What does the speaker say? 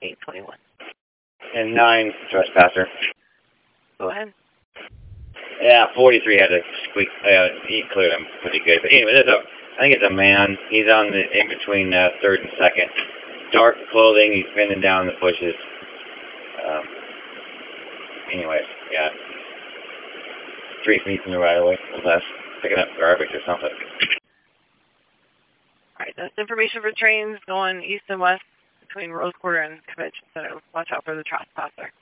821. And 9, trespasser. Go ahead. Yeah, 43 had to squeak. He cleared him pretty good. But anyway, I think it's a man. He's on the in between 3rd and 2nd. Dark clothing. He's bending down in the bushes. Anyways, yeah. 3 feet from the right away. Less picking up garbage or something. All right, that's information for trains going east and west between Rose Quarter and Convention Center. Watch out for the trespasser.